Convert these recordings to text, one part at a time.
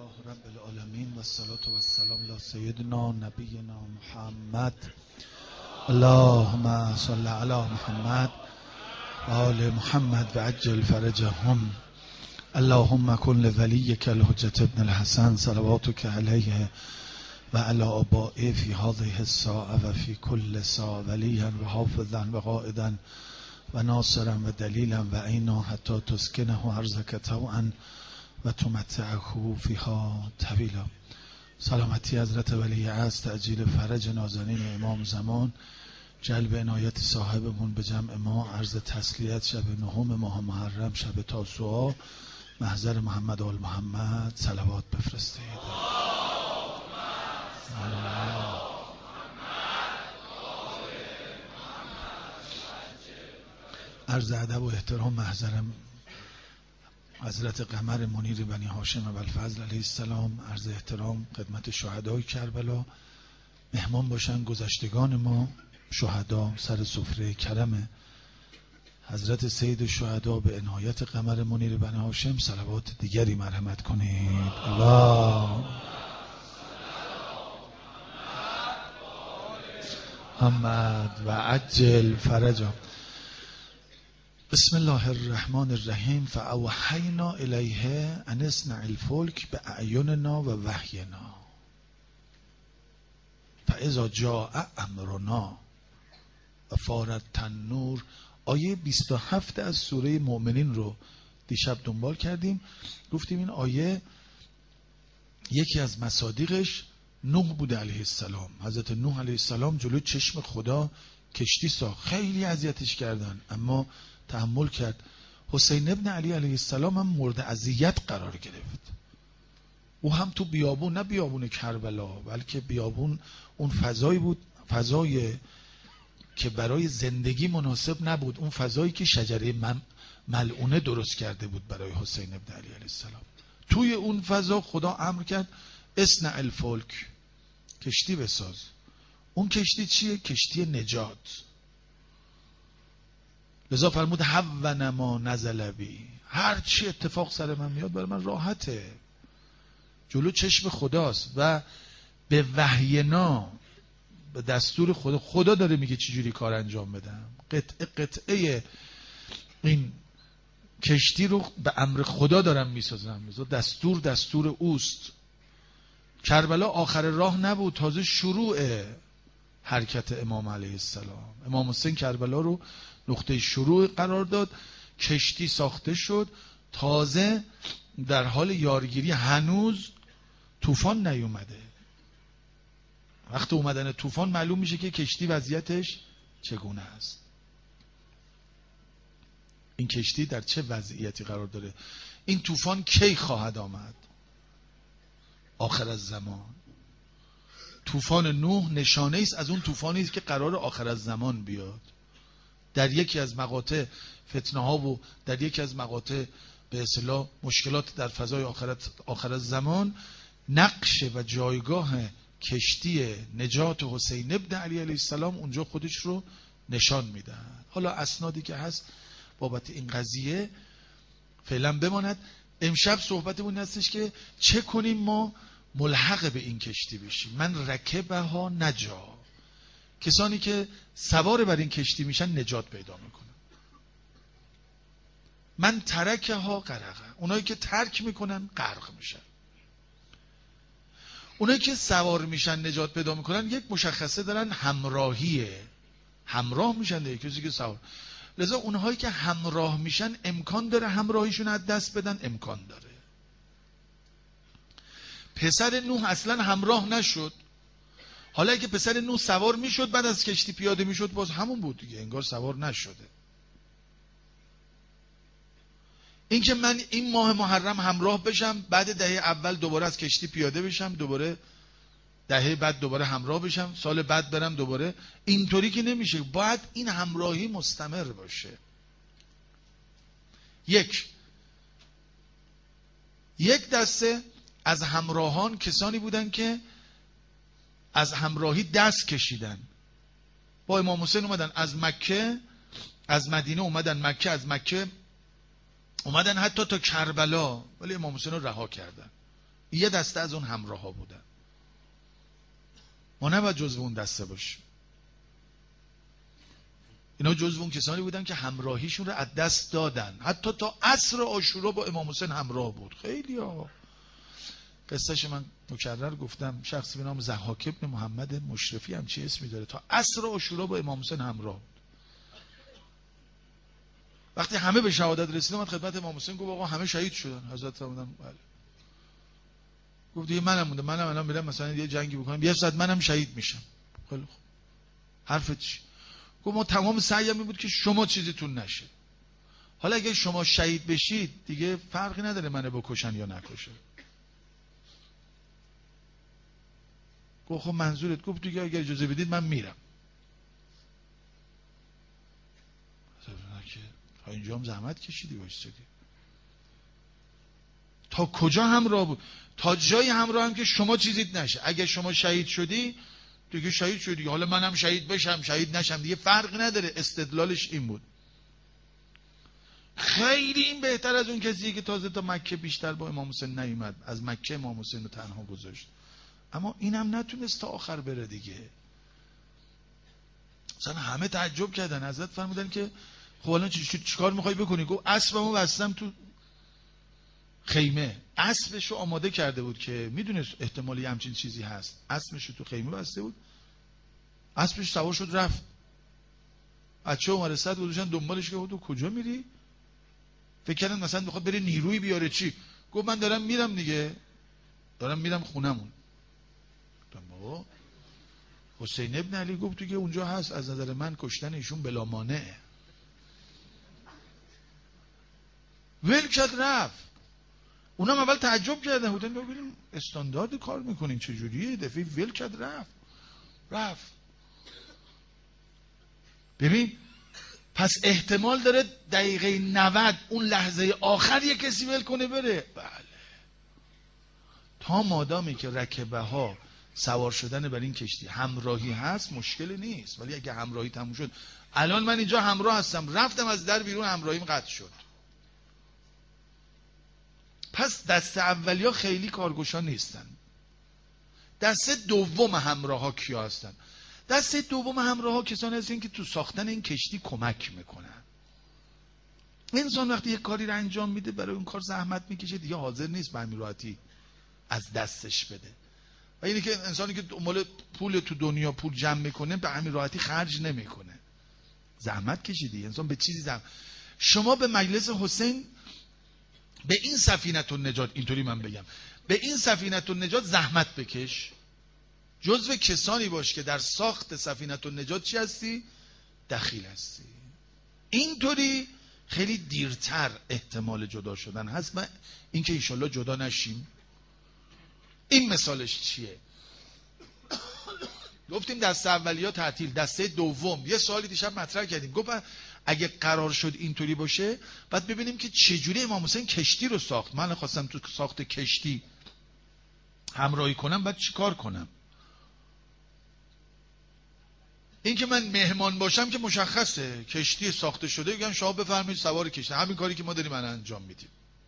لله رب العالمین و الصلاة و السلام علی سیدنا نبینا محمد. اللهم صل علی محمد و آل محمد و عجل فرجهم. اللهم کن لولیک الحجة ابن الحسن صلواتک علیه و علی آبائه فی هذه الساعة و فی کل ساعة ولیا و حافظا و قائدا و ناصرا و دلیلا و عینا حتی تسکنه ارضک طوعا و تمتعه فیها طویلا. سلامتی حضرت ولی عصر، تعجیل فرج نازنین امام زمان، جلب عنایت صاحبمون به جمع ما، عرض تسلیت شب نهم ماه محرم، شب تاسوعا، محضر محمد آل محمد صلوات بفرستید. عرض ادب و احترام محضرم حضرت قمر منیر بنی هاشم ابوالفضل علیه السلام. عرض احترام خدمت شهدای کربلا. مهمان باشن گذشتگان ما شهدا سر سفره کرم حضرت سید الشهدا به عنایت قمر منیر بنی هاشم صلوات دیگری مرحمت کنید. الله محمد و عجل فرجا. بسم الله الرحمن الرحیم. فاوحینا الیه ان اصنع الفلک باعیننا و وحینا فاذا جاء امرنا و فارت التنور. آیه 27 از سوره مؤمنین رو دیشب دنبال کردیم. گفتیم این آیه یکی از مصادیقش نوح بوده علیه السلام. حضرت نوح علیه السلام جلو چشم خدا کشتی ساخت، خیلی اذیتش کردن اما تحمل کرد. حسین ابن علی علیه السلام هم مورد اذیت قرار گرفت. او هم تو بیابون، نه بیابون کربلا بلکه بیابون اون فضایی بود، فضای که برای زندگی مناسب نبود، اون فضایی که شجره ملعونه درست کرده بود برای حسین ابن علی علیه السلام. توی اون فضا خدا امر کرد اصنع الفلک، کشتی بساز. اون کشتی چیه؟ کشتی نجات. لذا فرمود هون ما نزل بی، هر چی اتفاق سر من میاد برای من راحته، جلو چشم خداست و به وحینا، به دستور خدا. خدا داره میگه چجوری کار انجام بدم. قطعه قطعه این کشتی رو به امر خدا دارم میسازم. لذا دستور اوست. کربلا آخر راه نبود، تازه شروع حرکت امام علیه السلام. امام حسین کربلا رو نقطه شروع قرار داد. کشتی ساخته شد، تازه در حال یارگیری، هنوز طوفان نیومده. وقت اومدن طوفان معلوم میشه که کشتی وضعیتش چگونه است. این کشتی در چه وضعیتی قرار داره؟ این طوفان کی خواهد آمد؟ آخر از زمان. طوفان نوح نشانه است از اون طوفانی است که قرار آخر از زمان بیاد. در یکی از مقاطع فتنه ها و در یکی از مقاطع به اصطلاح مشکلات در فضای آخر از زمان، نقش و جایگاه کشتی نجات حسین ابن علی علیه السلام اونجا خودش رو نشان میده. حالا اسنادی که هست بابت این قضیه فعلا بماند. امشب صحبتمون هستش که چه کنیم ما ملحق به این کشتی بشیم. من رکبها نجا، کسانی که سوار بر این کشتی میشن نجات پیدا میکنن. من ترکها غرقه، اونایی که ترک میکنن غرق میشن. اونایی که سوار میشن نجات پیدا میکنن یک مشخصه دارن، همراهیه. همراه میشن دیگه کسی که سوار. لذا اونهایی که همراه میشن امکان داره همراهیشون از دست بدن، امکان داره. پسر نوح اصلا همراه نشد. حالا اگه پسر نوح سوار میشد بعد از کشتی پیاده میشد باز همون بود دیگه، انگار سوار نشده. این که من این ماه محرم همراه بشم، بعد دهه اول دوباره از کشتی پیاده بشم، دوباره دهه بعد دوباره همراه بشم، سال بعد برم دوباره، اینطوری که نمیشه. باید این همراهی مستمر باشه. یک دسته از همراهان کسانی بودن که از همراهی دست کشیدن. با امام حسین اومدن از مکه، از مدینه اومدن مکه، از مکه اومدن حتی تا کربلا، ولی امام حسین رو رها کردن. یه دسته از اون همراه ها بودن. ما نباید جزو اون دسته باشیم. اینا جزو اون کسانی بودن که همراهیشون رو از دست دادن. حتی تا عصر عاشورا با امام حسین همراه بود. خیلی ها. قصهش من مکرر گفتم، شخصی به نام ضحاک ابن محمد مشرفی هم چی اسمی داره، تا عصر عاشورا با امام حسین همراه بود. وقتی همه به شهادت رسیدن من خدمت امام حسین گفت آقا همه شهید شدن. حضرت فرمودن بله. گفت دیگه منم مونده، منم الان میرم مثلا یه جنگی بکنم، یه صد منم شهید میشم. خیلی خوب، حرفت چی؟ گفت ما تمام سعیم این بود که شما چیزیتون نشه. حالا اگه شما شهید بشید دیگه فرقی نداره منو بکشن یا نکشن. گفت خب منظورت؟ گفت دیگه اگه اجازه بدید من میرم. تا اینجا هم زحمت کشیدی وایسادی. تا کجا همراه بود؟ تا جای همراه هم که شما چیزیت نشه. اگه شما شهید شدی دیگه شهید شدی، حالا منم شهید بشم شهید نشم دیگه فرق نداره. استدلالش این بود. خیلی این بهتر از اون کسی که تازه تا مکه بیشتر با امام حسین نیومد، از مکه امام حسین رو تنها گذاشت. اما اینم نتونست تا آخر بره دیگه. مثلا همه تعجب کردن. حضرت فرمودن که خب الان چیکار میخوای بکنی؟ گفت اسبمو بستم تو خیمه. اسبشو آماده کرده بود که میدونست احتمالی همچین چیزی هست. اسبشو تو خیمه بسته بود. اسبش سوار شد رفت. بچه عمر صد گذاشتن دنبالش که تو کجا میری؟ فکر کردن مثلا میخواد بره نیروی بیاره چی. گفت من دارم میرم دیگه، دارم میرم خونمون. بابا حسین ابن علی گفت دیگه اونجا هست، از نظر من کشتن ایشون بلا مانعه. ول کرد رفت. اونم اول تعجب کردن، بودن ببینیم استاندارد کار میکنین چجوریه، دفعه ول کرد رفت. ببین پس احتمال داره دقیقه 90 اون لحظه آخر یه کسی ول کنه بره. بله. تا مادامی که رکبه ها سوار شدن بر این کشتی همراهی هست مشکل نیست. ولی اگه همراهی تموم شد، الان من اینجا همراه هستم، رفتم از در بیرون همراهیم قطع شد. پس دست اولیا خیلی کارگوشا نیستن. دست دوم همراه ها کیا هستن؟ دست دوم همراه ها کسانی هستن که تو ساختن این کشتی کمک میکنن. انسان وقتی یک کاری رو انجام میده برای اون کار زحمت میکشه، دیگه حاضر نیست به همین راحتی از دستش بده. و اینی که انسانی که دنبال پول تو دنیا پول جمع میکنه به همین راحتی خرج نمیکنه. زحمت کشیدی انسان به چیزی زحمت. شما به مجلس حسین، به این سفینه النجات، اینطوری من بگم، به این سفینه النجات زحمت بکش. جزو کسانی باش که در ساخت سفینه النجات چی هستی؟ دخیل هستی. اینطوری خیلی دیرتر احتمال جدا شدن هست. من اینکه انشالله جدا نشیم. این مثالش چیه؟ گفتیم دسته اولیا تعطیل، دسته دوم یه سوالی دیشب مطرح کردیم. گفت اگه قرار شد اینطوری باشه بعد ببینیم که چجوری امام حسین کشتی رو ساخت. من خواستم تو ساخت کشتی همراهی کنم، بعد چی کار کنم؟ این که من مهمان باشم که مشخصه، کشتی ساخته شده بگم شما بفرمایید سوار کشتی، همین کاری که ما داریم الان انجام میدیم.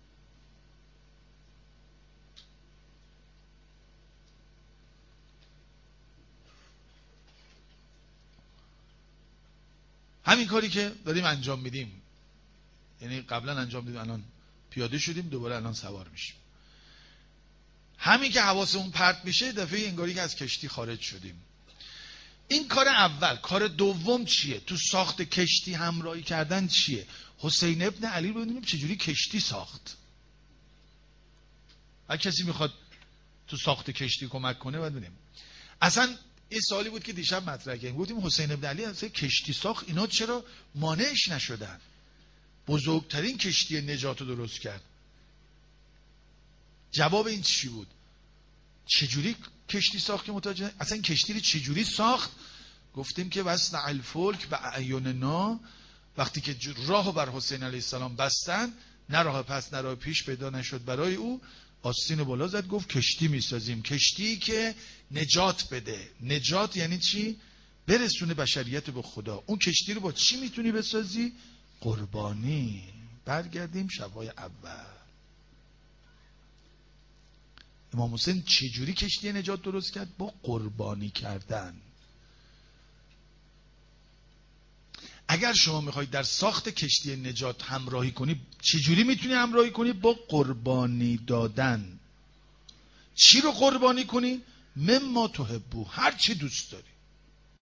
همین کاری که داریم انجام میدیم، یعنی قبلا انجام دیدیم، الان پیاده شدیم، دوباره الان سوار میشیم. همین که حواسمون پرت میشه دفعه انگاری که از کشتی خارج شدیم. این کار اول. کار دوم چیه؟ تو ساخت کشتی همراهی کردن چیه؟ حسین ابن علی رو ببینیم چجوری کشتی ساخت. هر کسی میخواد تو ساخت کشتی کمک کنه باید ببینیم. اصلا این سوالی بود که دیشب مطرح کردیم. گفتیم حسین ابن علی اصلا کشتی ساخت، اینا چرا مانعش نشدن؟ بزرگترین کشتی نجات رو درست کرد. جواب این چی بود؟ چجوری کشتی ساخت که متوجه؟ اصلا کشتی رو چجوری ساخت؟ گفتیم که وصنع الفلک به اعیننا، وقتی که راه بر حسین علیه السلام بستن، نه راه پس نه راه پیش پیدا نشد برای او، آستین بالا زد گفت کشتی میسازیم، کشتی که نجات بده. نجات یعنی چی؟ برسونه بشریت به خدا. اون کشتی رو با چی میتونی بسازی؟ قربانی. برگردیم شبای اول. امام حسین چجوری کشتی نجات درست کرد؟ با قربانی کردن. اگر شما میخواید در ساخت کشتی نجات همراهی کنی، چجوری میتونی همراهی کنی؟ با قربانی دادن. چی رو قربانی کنی؟ مما تحبو، هر چی دوست داری.